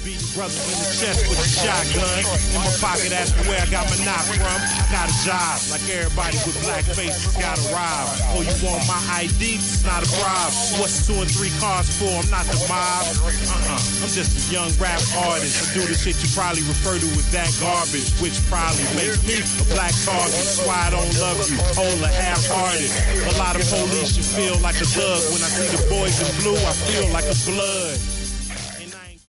Beating brothers in the chest with a shotgun. In my pocket, that's where I got my knot from. Got a job, like everybody with black faces got a rob. Oh, you want my ID? It's not a bribe. What's 2 and 3 cars for? I'm not the mob. I'm just a young rap artist. I do the shit you probably refer to as that garbage, which probably makes me a black target. That's why I don't love you, whole or half-hearted. A lot of police, you feel like a thug. When I see the boys in blue, I feel like a blood.